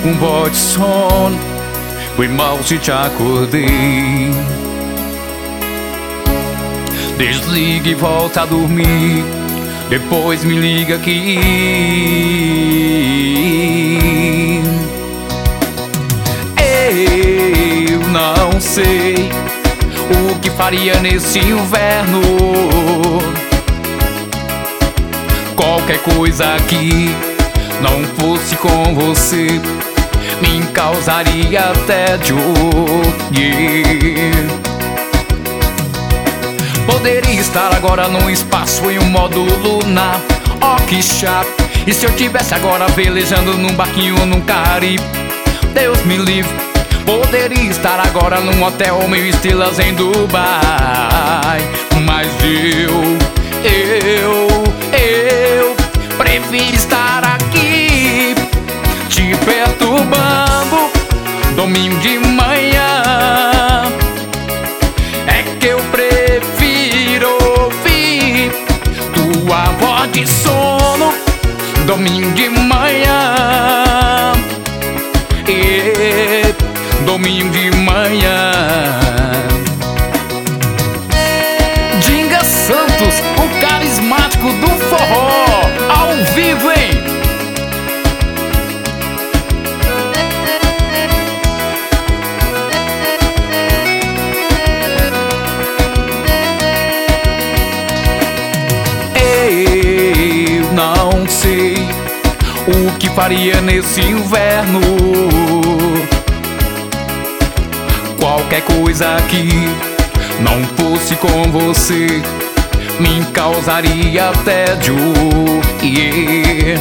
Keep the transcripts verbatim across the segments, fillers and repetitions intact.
com voz de sono, foi mal se te acordei. Desligue e volta a dormir, depois me liga aqui. Eu não sei o que faria nesse inverno. Qualquer coisa que não fosse com você me causaria tédio. Yeah. Poderia estar agora num espaço em um modo lunar. Oh, que chato. E se eu tivesse agora velejando num barquinho num Caribe? Deus me livre. Poderia estar agora num hotel mil estrelas em Dubai. Mas eu, eu, eu prefiro estar aqui te perturbando domingo de manhã. É que eu prefiro ouvir tua voz de sono domingo de manhã. E domingo de manhã. Dinga Santos, o carismático do forró, ao vivo, hein? Eu não sei o que faria nesse inverno. Qualquer coisa que não fosse com você me causaria tédio. Yeah.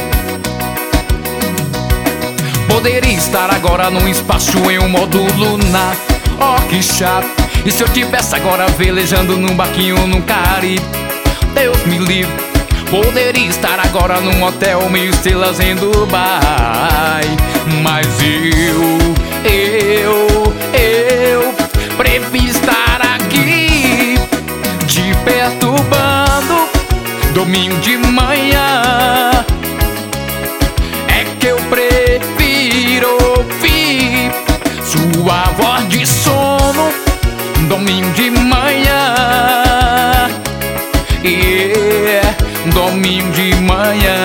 Poderia estar agora num espaço em um modo lunar. Oh, que chato. E se eu tivesse agora velejando num barquinho num Caribe? Deus me livre. Poderia estar agora num hotel mil estrelas em Dubai. Mas eu, eu, eu prefiro estar aqui te perturbando domingo de manhã. É que eu prefiro ouvir sua voz de sono domingo de manhã. Yeah, domingo de manhã.